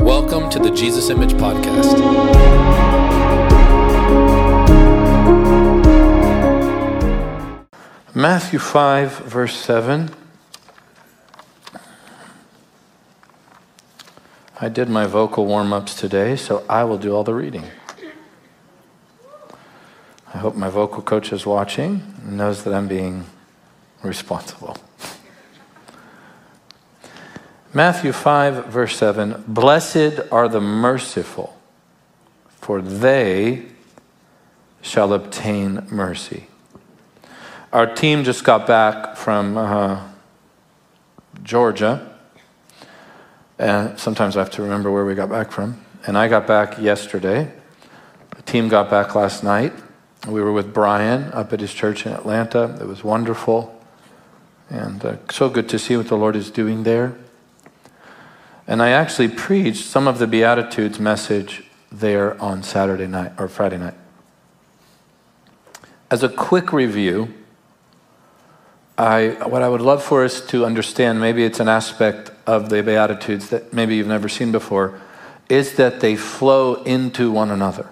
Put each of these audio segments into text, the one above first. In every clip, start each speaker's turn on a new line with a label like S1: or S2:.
S1: Welcome to the Jesus Image Podcast.
S2: Matthew 5, verse 7. I did my vocal warm-ups today, so I will do all the reading. I hope my vocal coach is watching and knows that I'm being responsible. Matthew 5, verse 7. Blessed are the merciful, for they shall obtain mercy. Our team just got back from Georgia. And sometimes I have to remember where we got back from. And I got back yesterday. The team got back last night. We were with Brian up at his church in Atlanta. It was wonderful. And so good to see what the Lord is doing there. And I actually preached some of the Beatitudes message there on Saturday night or Friday night. As a quick review, what I would love for us to understand, maybe it's an aspect of the Beatitudes that maybe you've never seen before, is that they flow into one another.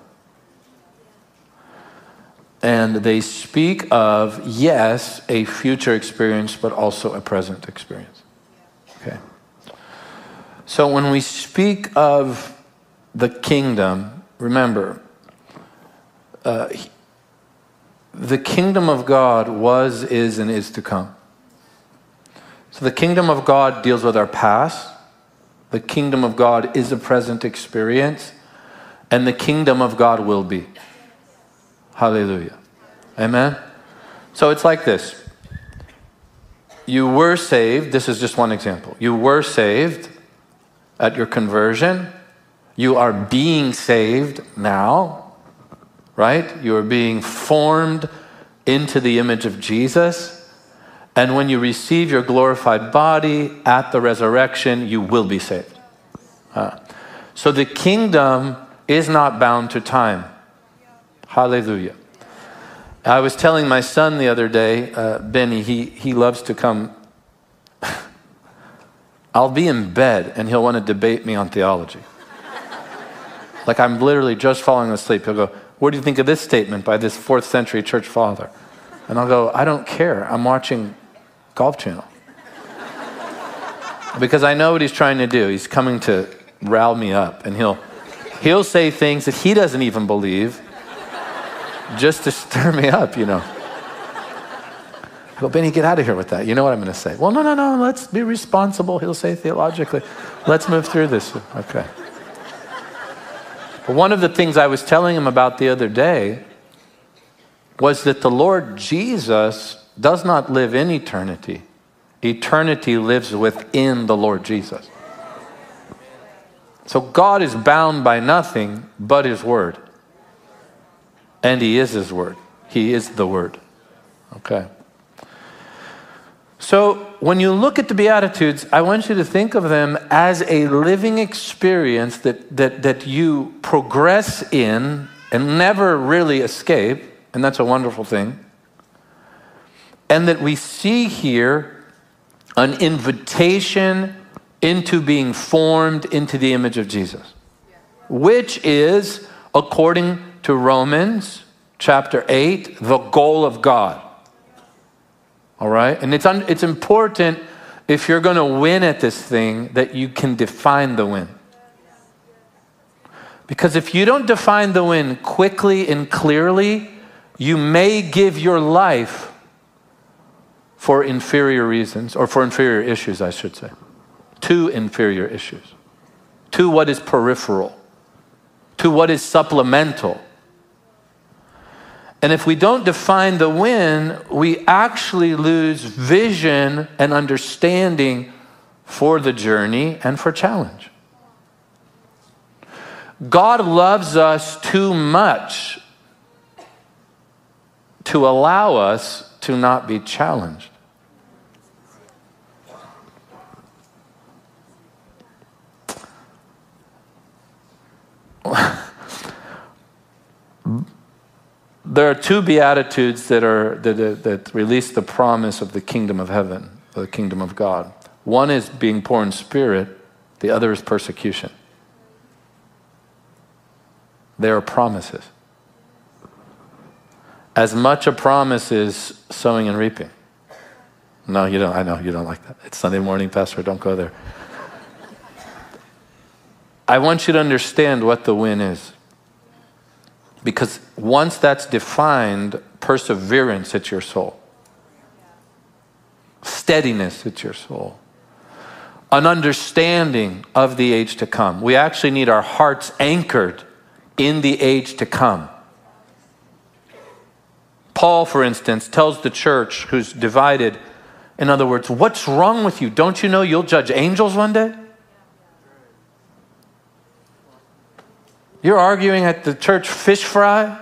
S2: And they speak of, yes, a future experience, but also a present experience. Okay. So when we speak of the kingdom, remember, the kingdom of God was, is, and is to come. So the kingdom of God deals with our past. The kingdom of God is a present experience. And the kingdom of God will be. Hallelujah. Amen? So it's like this. You were saved. This is just one example. You were saved at your conversion. You are being saved now. Right? You are being formed into the image of Jesus. And when you receive your glorified body at the resurrection, you will be saved. So the kingdom is not bound to time. Hallelujah. I was telling my son the other day, Benny, he loves to come. I'll be in bed and he'll want to debate me on theology. Like I'm literally just falling asleep. He'll go, "What do you think of this statement by this 4th century church father?" And I'll go, "I don't care. I'm watching Golf Channel." Because I know what he's trying to do. He's coming to rile me up. And he'll say things that he doesn't even believe just to stir me up, you know. I go, "Benny, get out of here with that. You know what I'm going to say." "Well, no. Let's be responsible." He'll say theologically. "Let's move through this." Okay. But one of the things I was telling him about the other day was that the Lord Jesus does not live in eternity. Eternity lives within the Lord Jesus. So God is bound by nothing but His Word. And He is His Word. He is the Word. Okay. So when you look at the Beatitudes, I want you to think of them as a living experience that you progress in and never really escape. And that's a wonderful thing. And that we see here an invitation into being formed into the image of Jesus. Which is, according to Romans chapter 8, the goal of God. All right? And it's important, if you're going to win at this thing, that you can define the win. Because if you don't define the win quickly and clearly, you may give your life for inferior reasons, or for inferior issues, I should say. To inferior issues. To what is peripheral. To what is supplemental. And if we don't define the win, we actually lose vision and understanding for the journey and for challenge. God loves us too much to allow us to not be challenged. There are two Beatitudes that release the promise of the kingdom of heaven, the kingdom of God. One is being poor in spirit. The other is persecution. They are promises. As much a promise is sowing and reaping. No, you don't. I know you don't like that. It's Sunday morning, Pastor. Don't go there. I want you to understand what the win is. Because once that's defined, perseverance hits your soul. Steadiness hits your soul. An understanding of the age to come. We actually need our hearts anchored in the age to come. Paul, for instance, tells the church who's divided, in other words, what's wrong with you? Don't you know you'll judge angels one day? You're arguing at the church fish fry?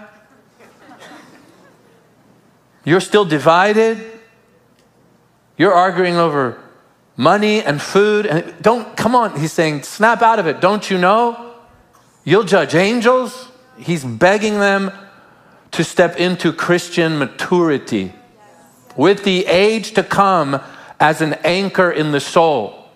S2: You're still divided? You're arguing over money and food? And come on, he's saying, snap out of it. Don't you know? You'll judge angels? He's begging them to step into Christian maturity with the age to come as an anchor in the soul.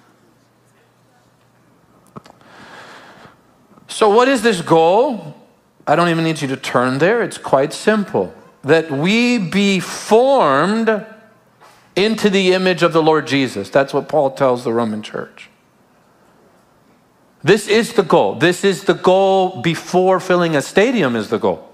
S2: So what is this goal? I don't even need you to turn there. It's quite simple. That we be formed into the image of the Lord Jesus. That's what Paul tells the Roman church. This is the goal. This is the goal before filling a stadium is the goal.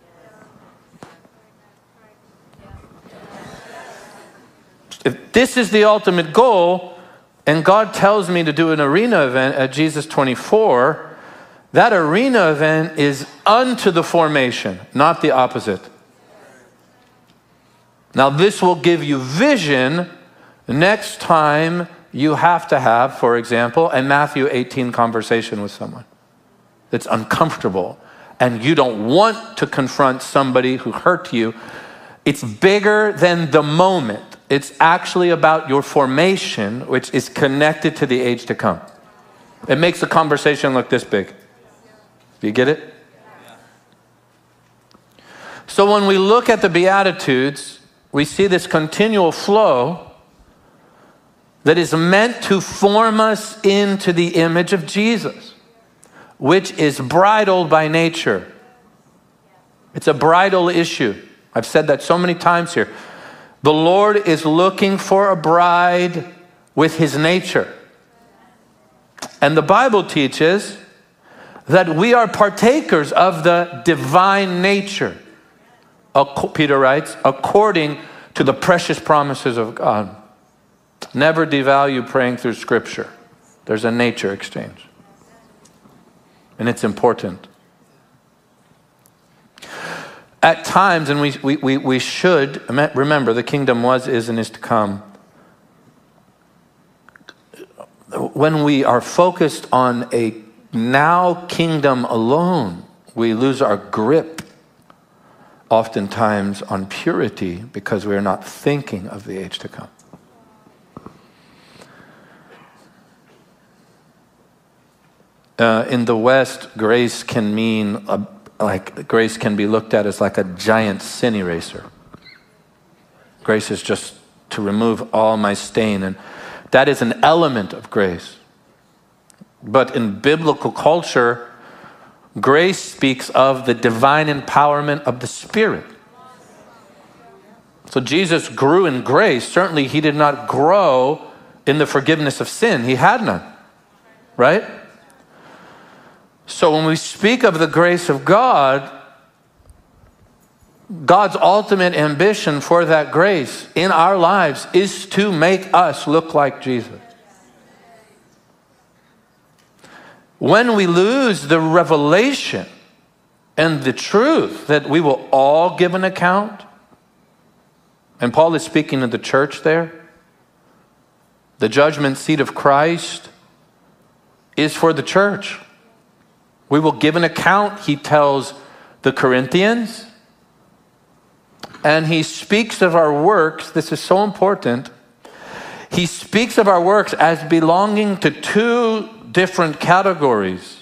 S2: If this is the ultimate goal, and God tells me to do an arena event at Jesus 24, that arena event is unto the formation, not the opposite. Now this will give you vision next time you have to have, for example, a Matthew 18 conversation with someone that's uncomfortable and you don't want to confront somebody who hurt you. It's bigger than the moment. It's actually about your formation, which is connected to the age to come. It makes the conversation look this big. Do you get it? So when we look at the Beatitudes, we see this continual flow that is meant to form us into the image of Jesus, which is bridled by nature. It's a bridal issue. I've said that so many times here. The Lord is looking for a bride with his nature. And the Bible teaches that we are partakers of the divine nature. Peter writes, according to the precious promises of God. Never devalue praying through Scripture. There's a nature exchange. And it's important. At times, and we should, remember the kingdom was, is, and is to come. When we are focused on a now kingdom alone, we lose our grip oftentimes on purity because we are not thinking of the age to come. In the West, grace can mean grace can be looked at as like a giant sin eraser. Grace is just to remove all my stain, and that is an element of grace. But in biblical culture, grace speaks of the divine empowerment of the Spirit. So Jesus grew in grace. Certainly he did not grow in the forgiveness of sin. He had none, right? So when we speak of the grace of God, God's ultimate ambition for that grace in our lives is to make us look like Jesus. When we lose the revelation and the truth that we will all give an account, and Paul is speaking to the church there, the judgment seat of Christ is for the church. We will give an account, he tells the Corinthians, and he speaks of our works. This is so important. He speaks of our works as belonging to two different categories.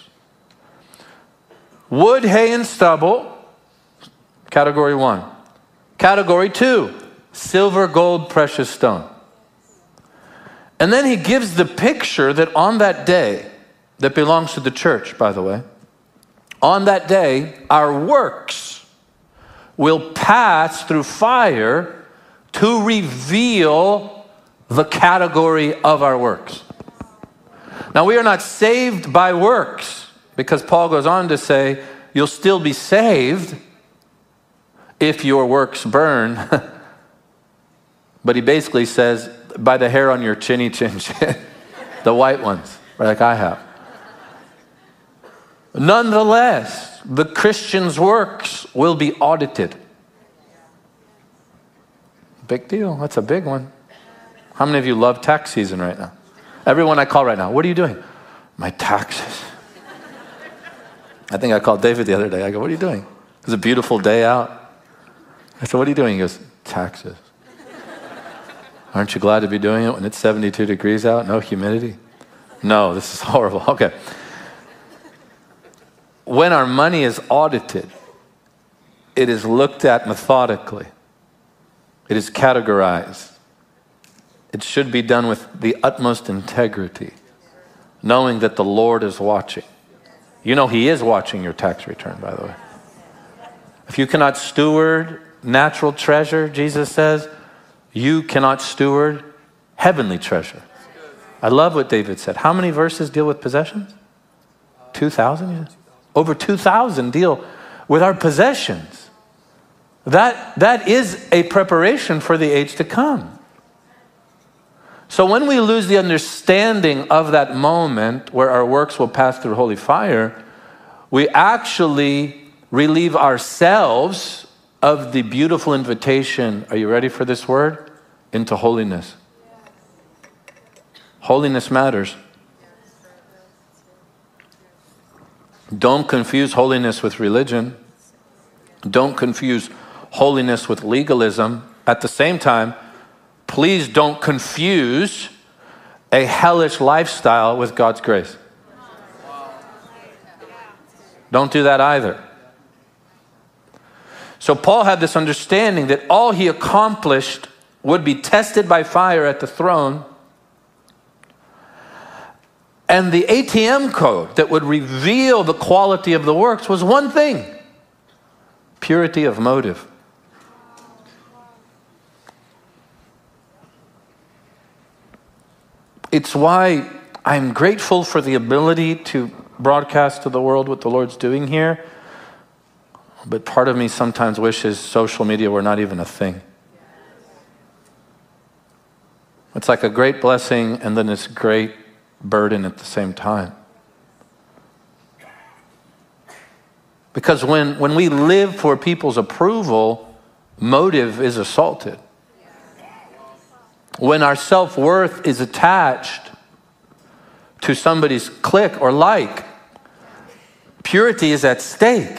S2: Wood, hay, and stubble, category 1. Category 2, silver, gold, precious stone. And then he gives the picture that on that day, that belongs to the church, by the way, on that day, our works will pass through fire to reveal the category of our works. Now, we are not saved by works, because Paul goes on to say, you'll still be saved if your works burn. But he basically says, by the hair on your chinny chin chin, the white ones, like I have. Nonetheless, the Christian's works will be audited. Big deal. That's a big one. How many of you love tax season right now? Everyone I call right now, what are you doing? My taxes. I think I called David the other day. I go, what are you doing? It was a beautiful day out. I said, what are you doing? He goes, taxes. Aren't you glad to be doing it when it's 72 degrees out, no humidity? No, this is horrible. Okay. When our money is audited, it is looked at methodically. It is categorized. It should be done with the utmost integrity, knowing that the Lord is watching. You know He is watching your tax return, by the way. If you cannot steward natural treasure, Jesus says, you cannot steward heavenly treasure. I love what David said. How many verses deal with possessions? 2,000? Over 2,000 deal with our possessions. That is a preparation for the age to come. So when we lose the understanding of that moment where our works will pass through holy fire, we actually relieve ourselves of the beautiful invitation, are you ready for this word? Into holiness. Holiness matters. Don't confuse holiness with religion. Don't confuse holiness with legalism. At the same time, please don't confuse a hellish lifestyle with God's grace. Don't do that either. So Paul had this understanding that all he accomplished would be tested by fire at the throne, and the ATM code that would reveal the quality of the works was one thing: purity of motive. It's why I'm grateful for the ability to broadcast to the world what the Lord's doing here. But part of me sometimes wishes social media were not even a thing. It's like a great blessing and then it's a great burden at the same time. Because when we live for people's approval, motive is assaulted. When our self-worth is attached to somebody's click or like, purity is at stake.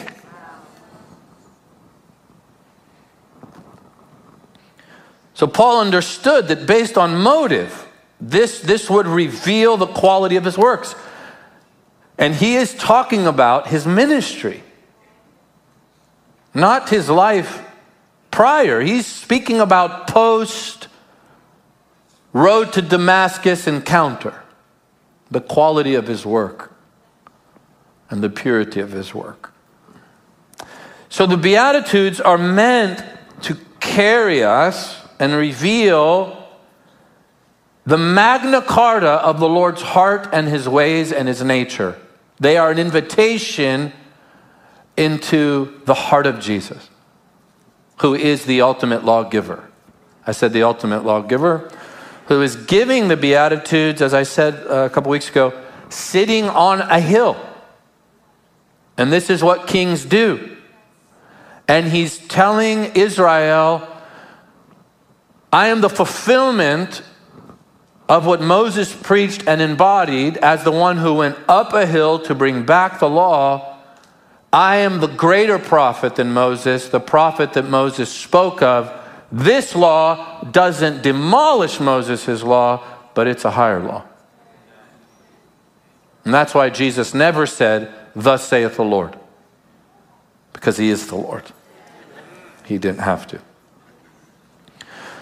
S2: So Paul understood that based on motive, this would reveal the quality of his works. And he is talking about his ministry, not his life prior. He's speaking about post road to Damascus encounter, the quality of his work and the purity of his work. So the Beatitudes are meant to carry us and reveal the Magna Carta of the Lord's heart and his ways and his nature. They are an invitation into the heart of Jesus, who is the ultimate lawgiver. I said the ultimate lawgiver, who is giving the Beatitudes, as I said a couple weeks ago, sitting on a hill. And this is what kings do. And he's telling Israel, I am the fulfillment of what Moses preached and embodied as the one who went up a hill to bring back the law. I am the greater prophet than Moses, the prophet that Moses spoke of. This law doesn't demolish Moses' law, but it's a higher law. And that's why Jesus never said, thus saith the Lord. Because he is the Lord. He didn't have to.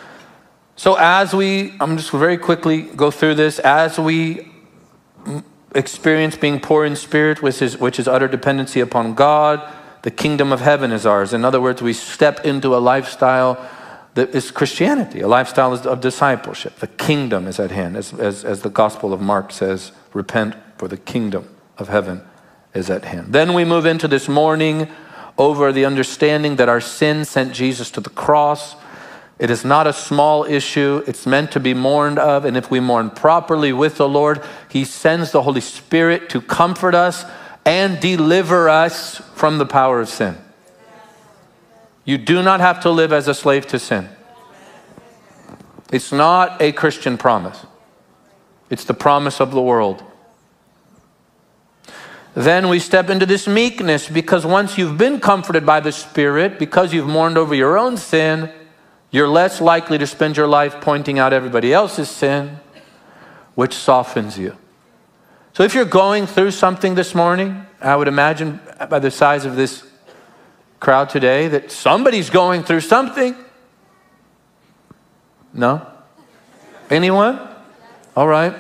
S2: So I'm just very quickly go through this, as we experience being poor in spirit, which is utter dependency upon God, the kingdom of heaven is ours. In other words, we step into a lifestyle that is Christianity, a lifestyle of discipleship. The kingdom is at hand. As the Gospel of Mark says, repent, for the kingdom of heaven is at hand. Then we move into this morning over the understanding that our sin sent Jesus to the cross. It is not a small issue. It's meant to be mourned of. And if we mourn properly with the Lord, He sends the Holy Spirit to comfort us and deliver us from the power of sin. You do not have to live as a slave to sin. It's not a Christian promise. It's the promise of the world. Then we step into this meekness, because once you've been comforted by the Spirit, because you've mourned over your own sin, you're less likely to spend your life pointing out everybody else's sin, which softens you. So if you're going through something this morning, I would imagine by the size of this crowd today that somebody's going through something. No? Anyone? All right.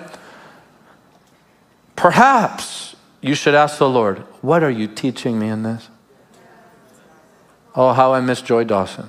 S2: Perhaps you should ask the Lord, what are you teaching me in this? Oh, how I miss Joy Dawson.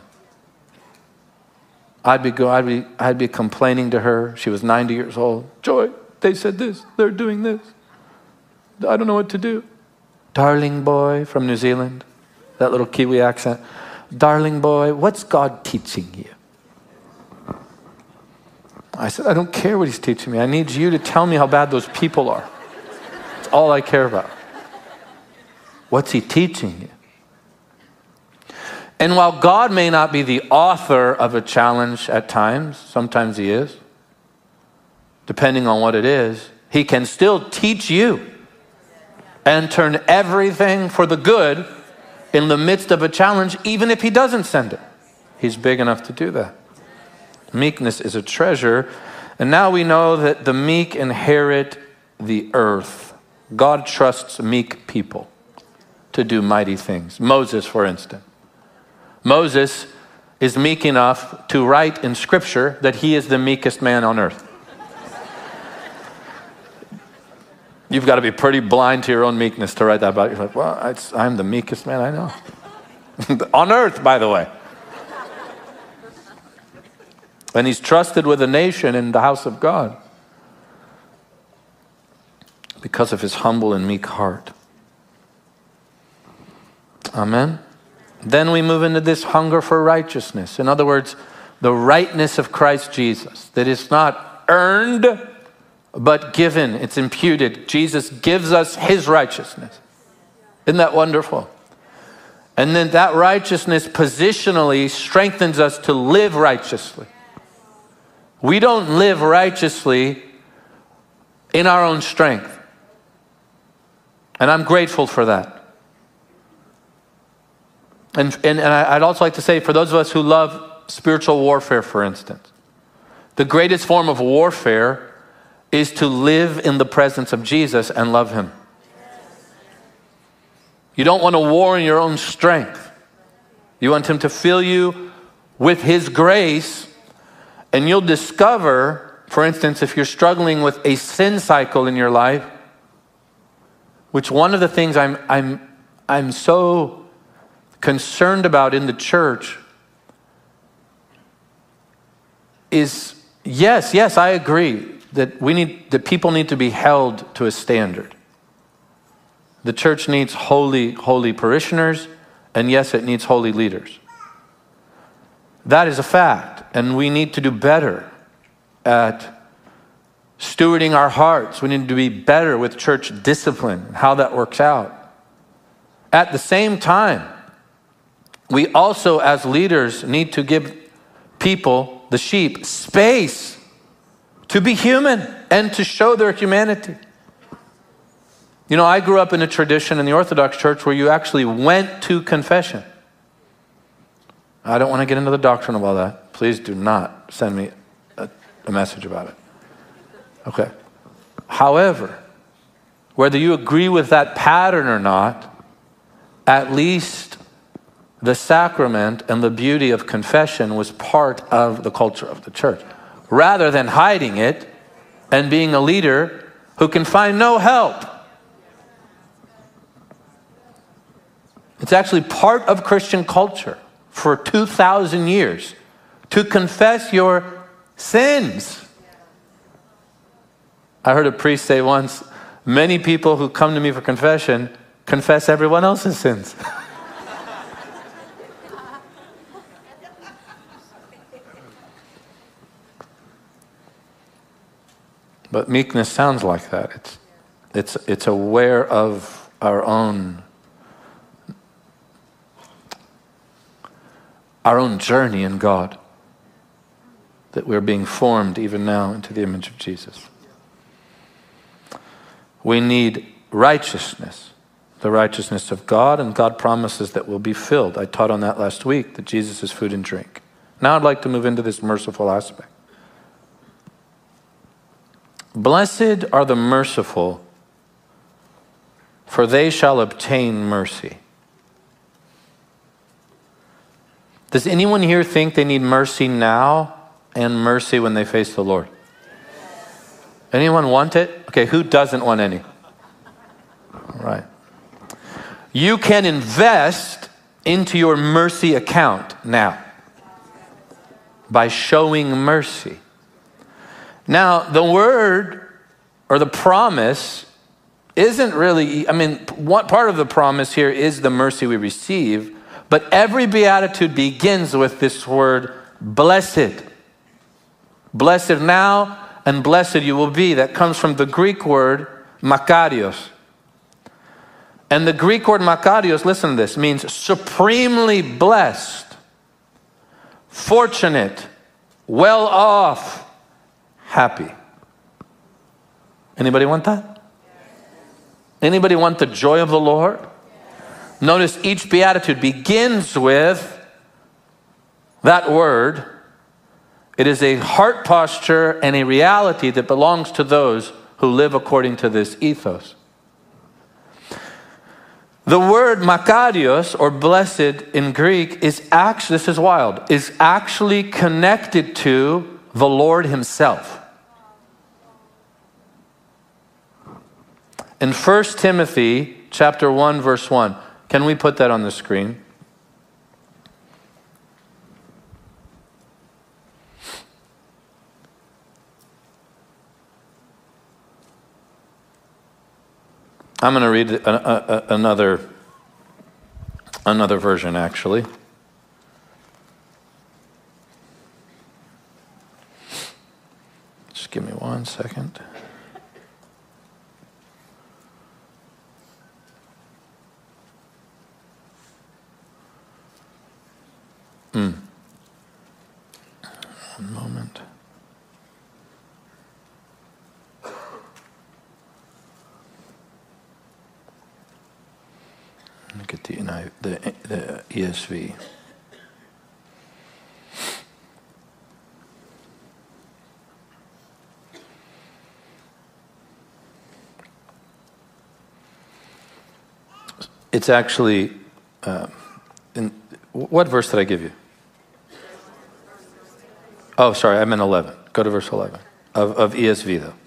S2: I'd be complaining to her. She was 90 years old. Joy, they said this. They're doing this. I don't know what to do. Darling boy from New Zealand. That little Kiwi accent. Darling boy, what's God teaching you? I said, I don't care what He's teaching me. I need you to tell me how bad those people are. That's all I care about. What's He teaching you? And while God may not be the author of a challenge at times, sometimes He is, depending on what it is, He can still teach you and turn everything for the good in the midst of a challenge, even if He doesn't send it. He's big enough to do that. Meekness is a treasure. And now we know that the meek inherit the earth. God trusts meek people to do mighty things. Moses, for instance. Moses is meek enough to write in Scripture that he is the meekest man on earth. You've got to be pretty blind to your own meekness to write that about yourself. Well, I'm the meekest man I know. On earth, by the way. And he's trusted with a nation in the house of God because of his humble and meek heart. Amen. Then we move into this hunger for righteousness. In other words, the rightness of Christ Jesus. That is not earned, but given. It's imputed. Jesus gives us His righteousness. Isn't that wonderful? And then that righteousness positionally strengthens us to live righteously. We don't live righteously in our own strength. And I'm grateful for that. And I'd also like to say, for those of us who love spiritual warfare, for instance, the greatest form of warfare is to live in the presence of Jesus and love Him. You don't want to war in your own strength. You want Him to fill you with His grace, and you'll discover, for instance, if you're struggling with a sin cycle in your life, which one of the things I'm so concerned about in the church is, yes, I agree that people need to be held to a standard. The church needs holy parishioners, and yes, it needs holy leaders. That is a fact, and we need to do better at stewarding our hearts. We need to be better with church discipline, how that works out. At the same time, we also, as leaders, need to give people, the sheep, space to be human and to show their humanity. You know, I grew up in a tradition in the Orthodox Church where you actually went to confession. I don't want to get into the doctrine of all that. Please do not send me a message about it. Okay. However, whether you agree with that pattern or not, at least the sacrament and the beauty of confession was part of the culture of the church. Rather than hiding it and being a leader who can find no help. It's actually part of Christian culture for 2,000 years to confess your sins. I heard a priest say once, many people who come to me for confession confess everyone else's sins. But meekness sounds like that. It's aware of our own journey in God, that we're being formed even now into the image of Jesus. We need righteousness, the righteousness of God, and God promises that we'll be filled. I taught on that last week, that Jesus is food and drink. Now I'd like to move into this merciful aspect. Blessed are the merciful, for they shall obtain mercy. Does anyone here think they need mercy now and mercy when they face the Lord? Anyone want it? Okay, who doesn't want any? All right. You can invest into your mercy account now by showing mercy. Now, the word or the promise isn't really, what part of the promise here is the mercy we receive, but every beatitude begins with this word, blessed. Blessed now and blessed you will be. That comes from the Greek word makarios. And the Greek word makarios, listen to this, means supremely blessed, fortunate, well off, happy. Anybody want that? Anybody want the joy of the Lord? Notice each beatitude begins with that word. It is a heart posture and a reality that belongs to those who live according to this ethos. The word makarios, or blessed in Greek, is actually, this is wild, is actually connected to the Lord himself. In 1 Timothy chapter 1, verse 1, can we put that on the screen? I'm going to read another version, actually. Just give me 1 second. One moment. Look at the ESV. It's actually, what verse did I give you? Oh, sorry, I meant 11. Go to verse 11 of ESV, though.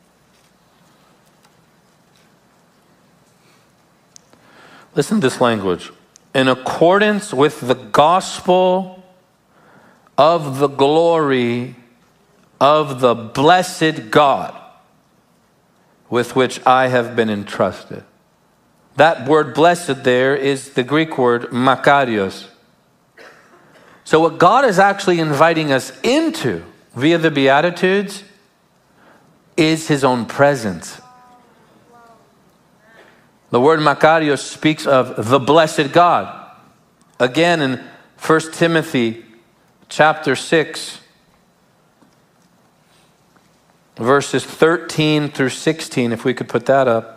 S2: Listen to this language. In accordance with the gospel of the glory of the blessed God with which I have been entrusted. That word blessed there is the Greek word makarios. So what God is actually inviting us into via the Beatitudes is his own presence. The word makarios speaks of the blessed God. Again, in 1 Timothy chapter 6, verses 13 through 16, if we could put that up.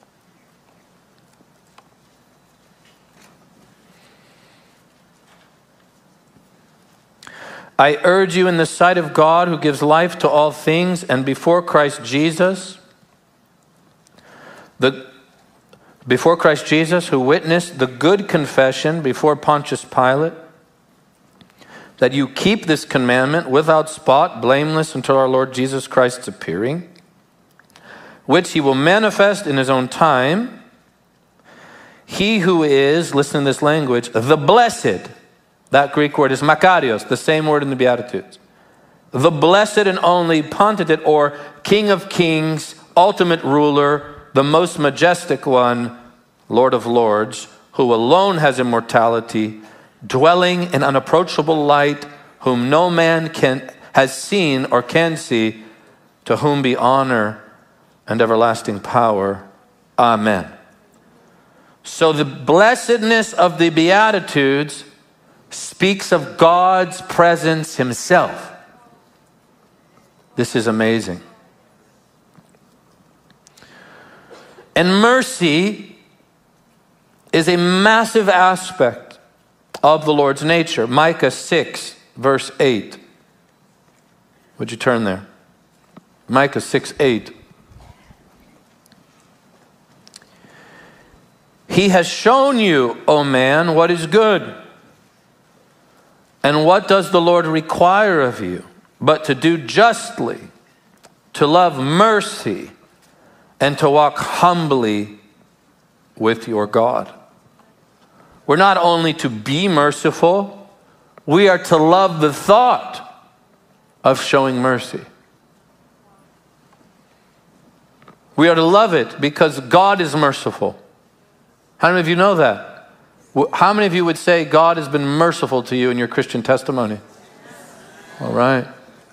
S2: I urge you in the sight of God, who gives life to all things, and before Christ Jesus, who witnessed the good confession before Pontius Pilate, that you keep this commandment without spot, blameless, until our Lord Jesus Christ's appearing. which he will manifest in his own time. He who is, listen to this language, the blessed. That Greek word is makarios, the same word in the Beatitudes. The blessed and only Pontificate, or King of Kings, ultimate ruler, the most majestic one, Lord of Lords, who alone has immortality, dwelling in unapproachable light, whom no man has seen or can see, to whom be honor and everlasting power. Amen. So the blessedness of the Beatitudes speaks of God's presence himself. This is amazing. And mercy is a massive aspect of the Lord's nature. Micah 6, verse 8. Would you turn there? Micah 6, 8. He has shown you, O man, what is good. And what does the Lord require of you? But to do justly, to love mercy, and to walk humbly with your God. We're not only to be merciful, we are to love the thought of showing mercy. We are to love it because God is merciful. How many of you know that? How many of you would say God has been merciful to you in your Christian testimony? All right.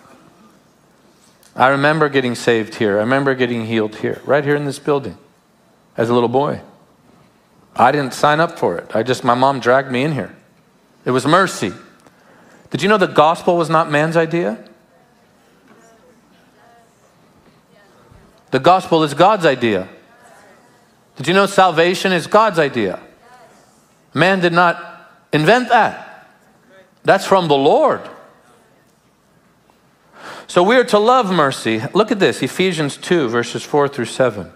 S2: I remember getting saved here. I remember getting healed here, right here in this building, as a little boy. I didn't sign up for it. My mom dragged me in here. It was mercy. Did you know the gospel was not man's idea? The gospel is God's idea. Did you know salvation is God's idea? Man did not invent that. That's from the Lord. So we are to love mercy. Look at this, Ephesians 2, verses 4 through 7.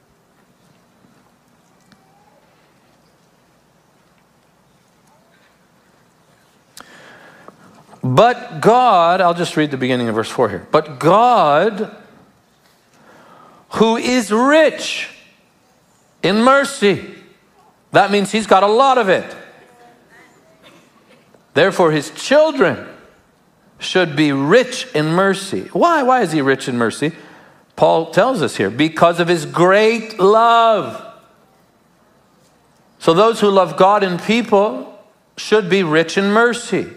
S2: But God, I'll just read the beginning of verse 4 here. But God, who is rich in mercy. That means he's got a lot of it. Therefore, his children should be rich in mercy. Why? Why is he rich in mercy? Paul tells us here, because of his great love. So those who love God and people should be rich in mercy,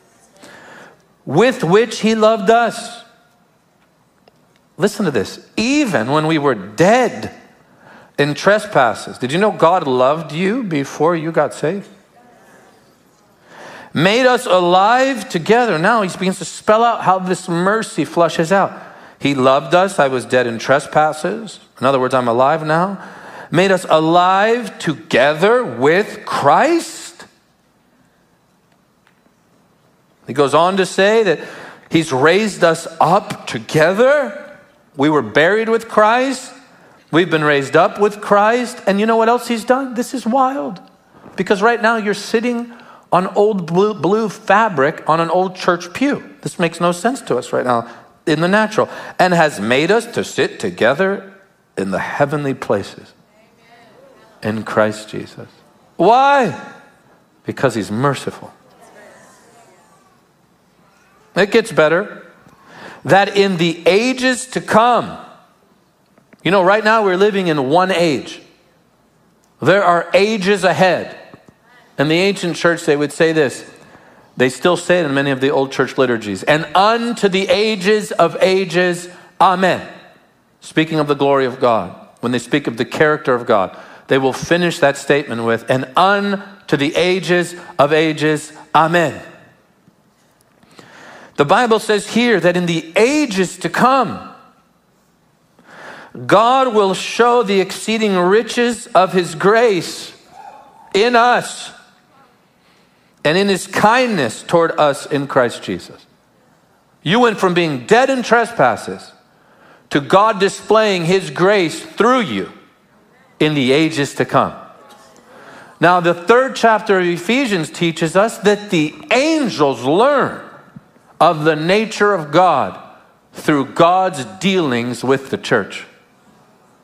S2: with which he loved us. Listen to this. Even when we were dead in trespasses. Did you know God loved you before you got saved? Made us alive together. Now he begins to spell out how this mercy flushes out. He loved us. I was dead in trespasses. In other words, I'm alive now. Made us alive together with Christ. He goes on to say that he's raised us up together. We were buried with Christ. We've been raised up with Christ. And you know what else he's done? This is wild. Because right now you're sitting on old blue fabric on an old church pew. This makes no sense to us right now in the natural. And has made us to sit together in the heavenly places in Christ Jesus. Why? Because he's merciful. It gets better. That in the ages to come, you know, right now we're living in one age. There are ages ahead. In the ancient church, they would say this. They still say it in many of the old church liturgies. And unto the ages of ages, amen. Speaking of the glory of God. When they speak of the character of God, they will finish that statement with, and unto the ages of ages, amen. The Bible says here that in the ages to come, God will show the exceeding riches of his grace in us and in his kindness toward us in Christ Jesus. You went from being dead in trespasses to God displaying his grace through you in the ages to come. Now, the 3rd chapter of Ephesians teaches us that the angels learn of the nature of God through God's dealings with the church.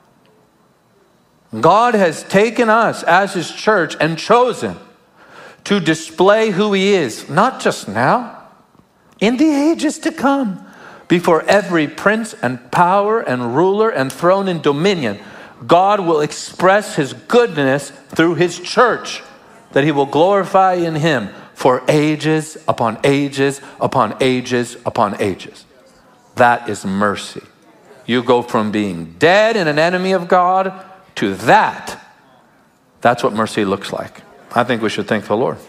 S2: God has taken us as his church and chosen to display who he is, not just now, in the ages to come, before every prince and power and ruler and throne and dominion. God will express his goodness through his church, that he will glorify in him for ages upon ages upon ages upon ages. That is mercy. You go from being dead and an enemy of God to that. That's what mercy looks like. I think we should thank the Lord.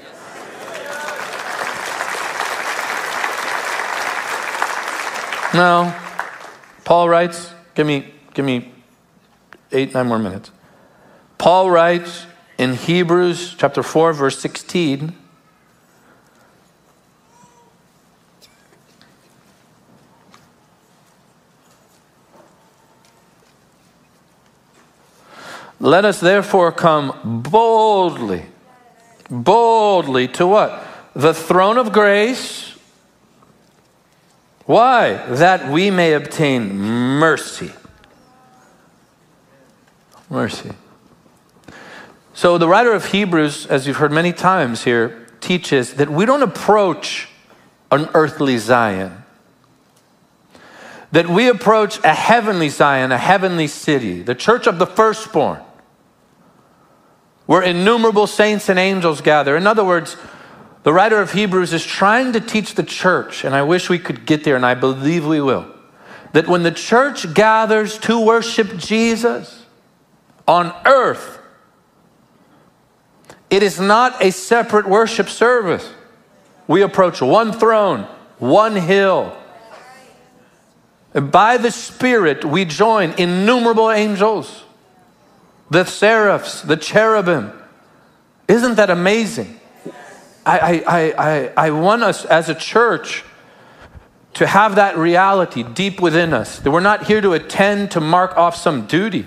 S2: Now, Paul writes, give me 8-9 more minutes. Paul writes in Hebrews chapter 4, verse 16, let us therefore come boldly to what? The throne of grace. Why? That we may obtain mercy. Mercy. So the writer of Hebrews, as you've heard many times here, teaches that we don't approach an earthly Zion. That we approach a heavenly Zion, a heavenly city, the church of the firstborn, where innumerable saints and angels gather. In other words, the writer of Hebrews is trying to teach the church, and I wish we could get there, and I believe we will, that when the church gathers to worship Jesus on earth, it is not a separate worship service. We approach one throne, one hill. And by the Spirit, we join innumerable angels, the seraphs, the cherubim. Isn't that amazing? I want us as a church to have that reality deep within us, that we're not here to attend to mark off some duty.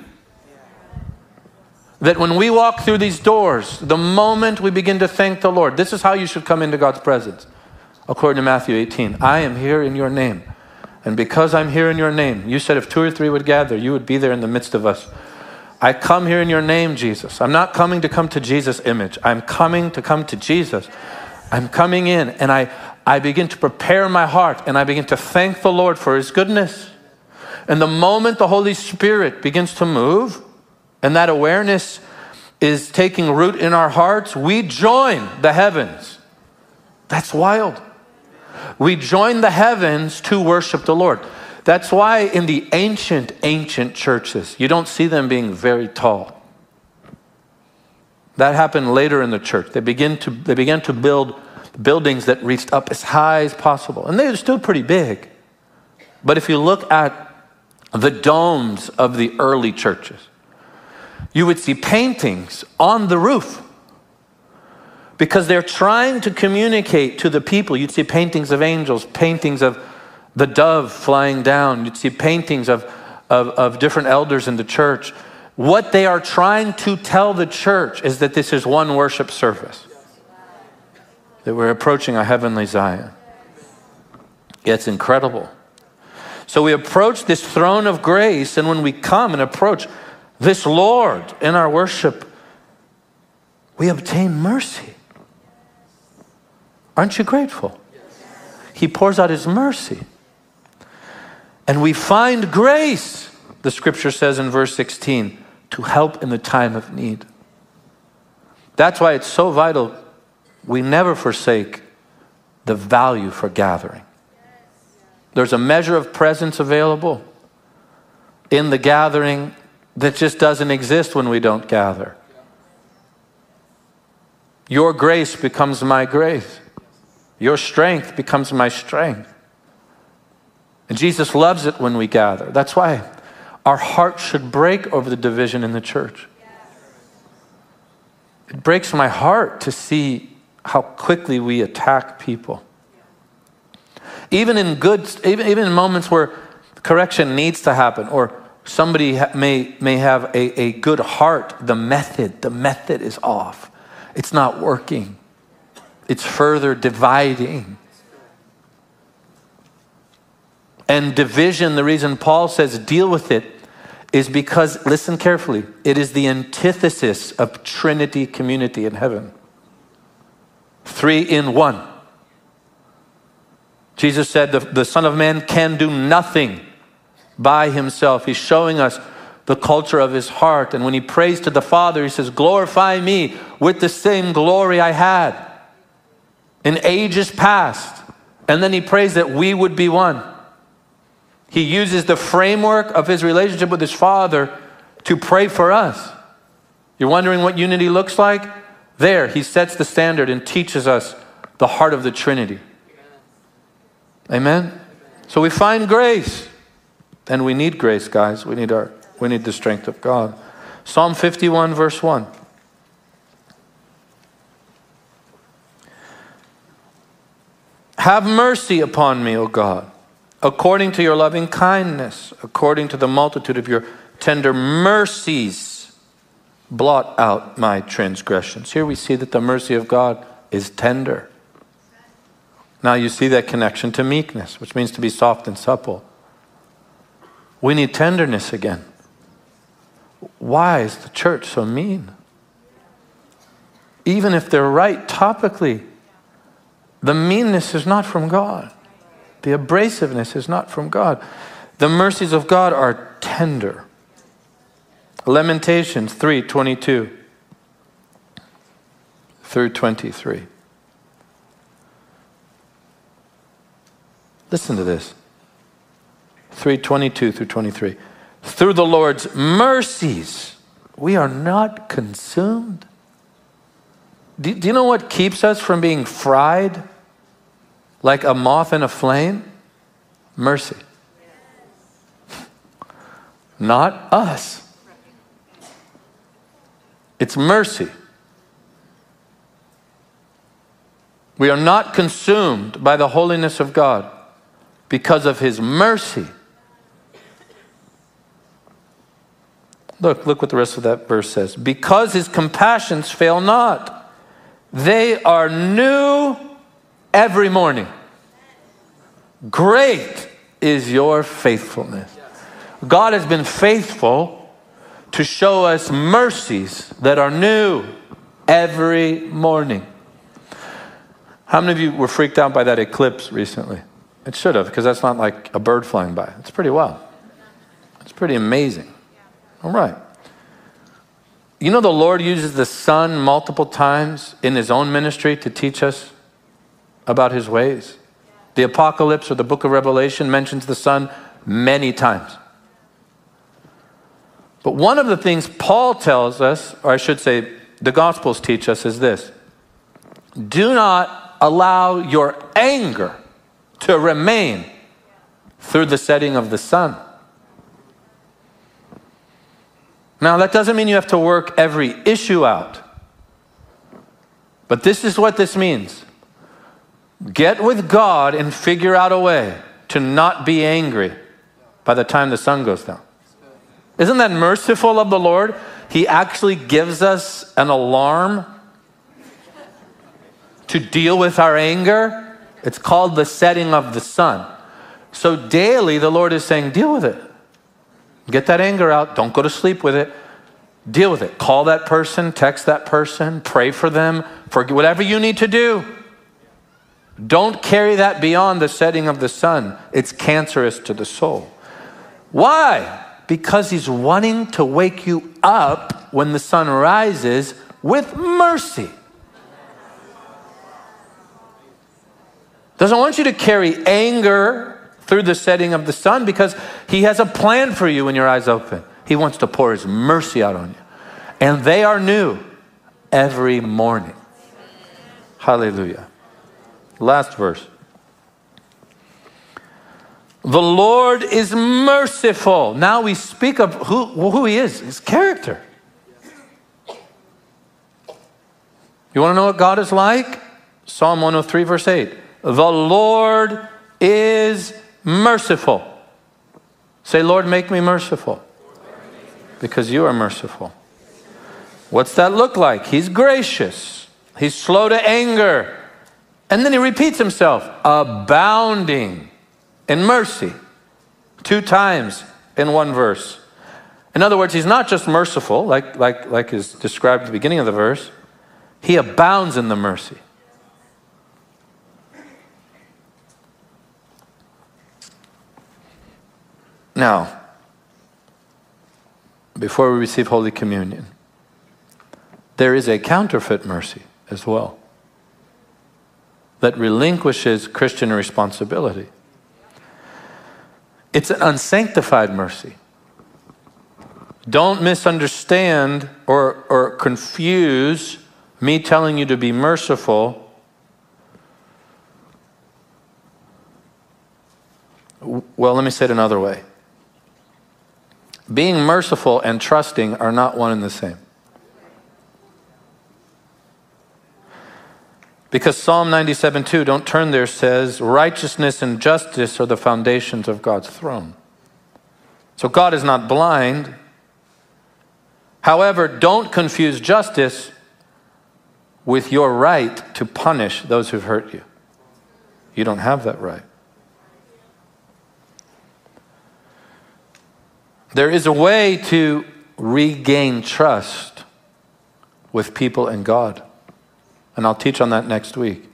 S2: That when we walk through these doors, the moment we begin to thank the Lord, this is how you should come into God's presence. According to Matthew 18, I am here in your name. And because I'm here in your name, you said if 2 or 3 would gather, you would be there in the midst of us. I come here in your name, Jesus. I'm not coming to come to Jesus' image. I'm coming to come to Jesus. I'm coming in and I begin to prepare my heart and I begin to thank the Lord for his goodness. And the moment the Holy Spirit begins to move and that awareness is taking root in our hearts, we join the heavens. That's wild. We join the heavens to worship the Lord. That's why in the ancient churches, you don't see them being very tall. That happened later in the church. They began to build buildings that reached up as high as possible. And they're still pretty big. But if you look at the domes of the early churches, you would see paintings on the roof. Because they're trying to communicate to the people. You'd see paintings of angels, paintings of the dove flying down. You'd see paintings of different elders in the church. What they are trying to tell the church is that this is one worship service. That we're approaching a heavenly Zion. It's incredible. So we approach this throne of grace, and when we come and approach this Lord in our worship, we obtain mercy. Aren't you grateful? He pours out his mercy. And we find grace, the scripture says in verse 16, to help in the time of need. That's why it's so vital we never forsake the value for gathering. There's a measure of presence available in the gathering that just doesn't exist when we don't gather. Your grace becomes my grace. Your strength becomes my strength. And Jesus loves it when we gather. That's why our heart should break over the division in the church. It breaks my heart to see how quickly we attack people. Even in moments where correction needs to happen, or somebody may have a good heart, the method is off. It's not working. It's further dividing. And division, the reason Paul says deal with it, is because, listen carefully, it is the antithesis of Trinity community in heaven. 3 in 1. Jesus said the Son of Man can do nothing by himself. He's showing us the culture of his heart. And when he prays to the Father, he says, glorify me with the same glory I had in ages past. And then he prays that we would be one. He uses the framework of his relationship with his Father to pray for us. You're wondering what unity looks like? There, he sets the standard and teaches us the heart of the Trinity. Amen? So we find grace. And we need grace, guys. We need the strength of God. Psalm 51, verse 1. Have mercy upon me, O God, according to your loving kindness, according to the multitude of your tender mercies, blot out my transgressions. Here we see that the mercy of God is tender. Now you see that connection to meekness, which means to be soft and supple. We need tenderness again. Why is the church so mean? Even if they're right topically, the meanness is not from God. The abrasiveness is not from God. The mercies of God are tender. Lamentations 3:22 through 23. Listen to this. 3:22 through 23. Through the Lord's mercies, we are not consumed. Do you know what keeps us from being fried like a moth in a flame? Mercy. Not us. It's mercy. We are not consumed by the holiness of God because of his mercy. Look what the rest of that verse says. Because his compassions fail not. They are new every morning. Great is your faithfulness. God has been faithful to show us mercies that are new every morning. How many of you were freaked out by that eclipse recently? It should have, because that's not like a bird flying by. It's pretty wild. It's pretty amazing. All right. You know the Lord uses the sun multiple times in his own ministry to teach us about his ways. The Apocalypse or the book of Revelation mentions the sun many times. But one of the things Paul tells us, or I should say the Gospels teach us, is this. Do not allow your anger to remain through the setting of the sun. Now, that doesn't mean you have to work every issue out. But this is what this means. Get with God and figure out a way to not be angry by the time the sun goes down. Isn't that merciful of the Lord? He actually gives us an alarm to deal with our anger. It's called the setting of the sun. So daily the Lord is saying, deal with it. Get that anger out. Don't go to sleep with it. Deal with it. Call that person, text that person, pray for them, for whatever you need to do. Don't carry that beyond the setting of the sun. It's cancerous to the soul. Why? Because he's wanting to wake you up when the sun rises with mercy. Doesn't want you to carry anger through the setting of the sun because he has a plan for you when your eyes open. He wants to pour his mercy out on you. And they are new every morning. Hallelujah. Last verse. The Lord is merciful. Now we speak of who he is, his character. You want to know what God is like? Psalm 103 verse 8. The Lord is merciful. Say, Lord, make me merciful. Because you are merciful. What's that look like? He's gracious. He's slow to anger. And then he repeats himself. Abounding in mercy. 2 times in one verse. In other words, he's not just merciful, like is described at the beginning of the verse. He abounds in the mercy. Now, before we receive Holy Communion, there is a counterfeit mercy as well that relinquishes Christian responsibility. It's an unsanctified mercy. Don't misunderstand or confuse me telling you to be merciful well, let me say it another way. Being merciful and trusting are not one and the same. Because Psalm 97:2, don't turn there, says, righteousness and justice are the foundations of God's throne. So God is not blind. However, don't confuse justice with your right to punish those who've hurt you. You don't have that right. There is a way to regain trust with people and God. And I'll teach on that next week.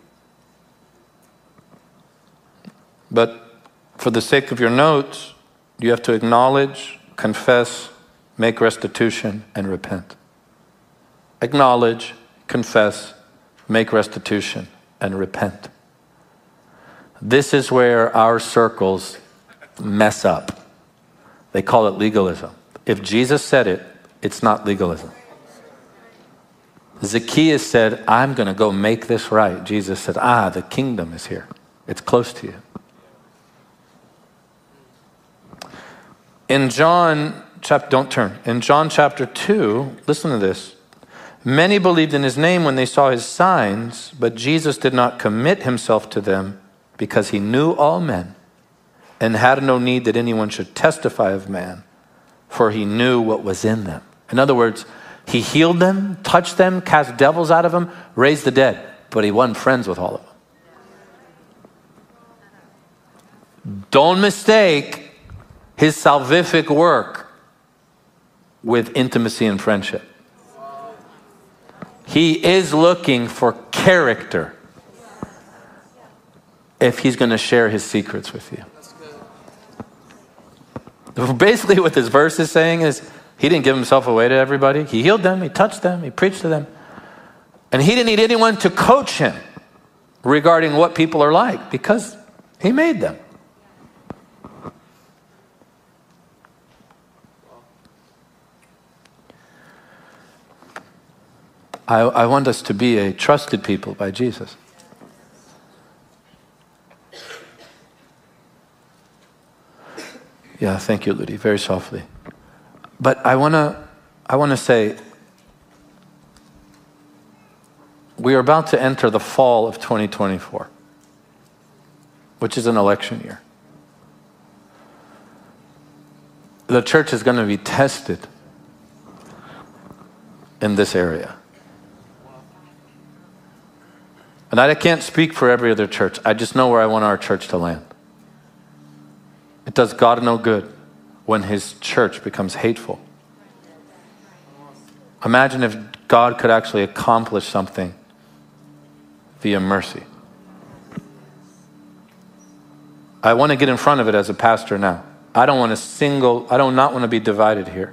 S2: But for the sake of your notes, you have to acknowledge, confess, make restitution, and repent. Acknowledge, confess, make restitution, and repent. This is where our circles mess up. They call it legalism. If Jesus said it, it's not legalism. Zacchaeus said, I'm going to go make this right. Jesus said, the kingdom is here. It's close to you. In John, don't turn. In John chapter 2, listen to this. Many believed in his name when they saw his signs, but Jesus did not commit himself to them because he knew all men and had no need that anyone should testify of man, for he knew what was in them. In other words, he healed them, touched them, cast devils out of them, raised the dead, but he wasn't friends with all of them. Don't mistake his salvific work with intimacy and friendship. He is looking for character if he's going to share his secrets with you. Basically what this verse is saying is he didn't give himself away to everybody. He healed them, he touched them, he preached to them. And he didn't need anyone to coach him regarding what people are like because he made them. I want us to be a trusted people by Jesus. Yeah, thank you, Ludi, very softly. But I want to say, we are about to enter the fall of 2024, which is an election year. The church is going to be tested in this area. And I can't speak for every other church. I just know where I want our church to land. It does God no good when his church becomes hateful. Imagine if God could actually accomplish something via mercy. I want to get in front of it as a pastor now. I do not want to be divided here.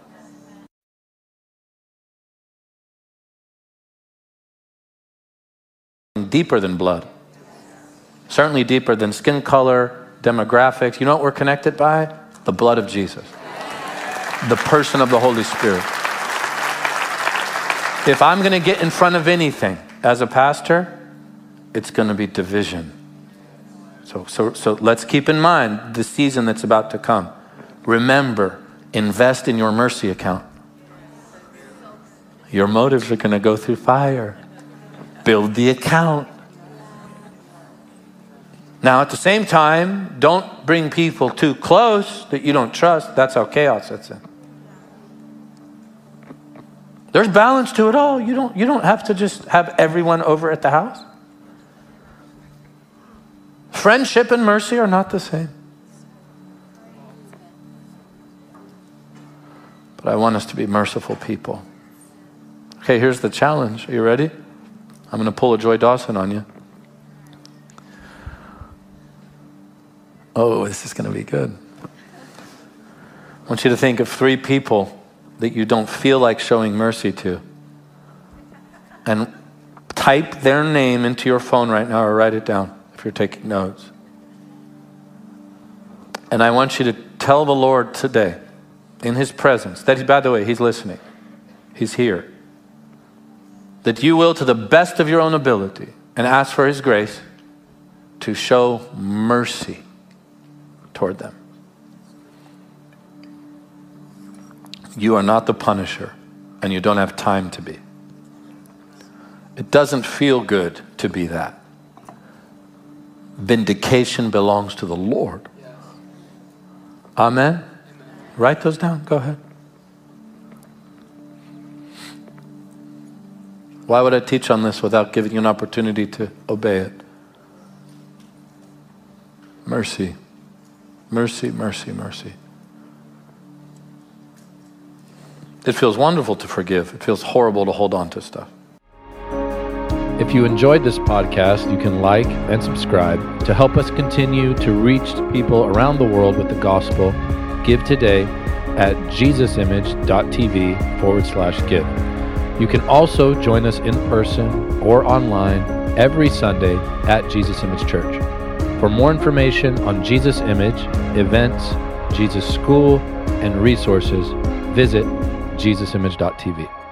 S2: Deeper than blood. Certainly deeper than skin color, demographics. You know what we're connected by? The blood of Jesus. The person of the Holy Spirit. If I'm going to get in front of anything as a pastor, it's going to be division. So let's keep in mind the season that's about to come. Remember, invest in your mercy account. Your motives are going to go through fire. Build the account. Now, at the same time, don't bring people too close that you don't trust. That's how chaos sets in. There's balance to it all. You don't have to just have everyone over at the house. Friendship and mercy are not the same. but I want us to be merciful people. Okay, here's the challenge. Are you ready? I'm going to pull a Joy Dawson on you. Oh, this is going to be good. I want you to think of 3 people that you don't feel like showing mercy to. And type their name into your phone right now or write it down if you're taking notes. And I want you to tell the Lord today, in His presence, that, by the way, He's listening. He's here. That you will, to the best of your own ability, and ask for His grace to show mercy toward them. You are not the punisher, and you don't have time to be. It doesn't feel good to be that. Vindication belongs to the Lord. Amen? Write those down. Go ahead. Why would I teach on this without giving you an opportunity to obey it? Mercy. Mercy, mercy, mercy. It feels wonderful to forgive. It feels horrible to hold on to stuff.
S1: If you enjoyed this podcast, you can like and subscribe to help us continue to reach people around the world with the gospel. Give today at jesusimage.tv/give. You can also join us in person or online every Sunday at Jesus Image Church. For more information on Jesus Image, events, Jesus School, and resources, visit jesusimage.tv.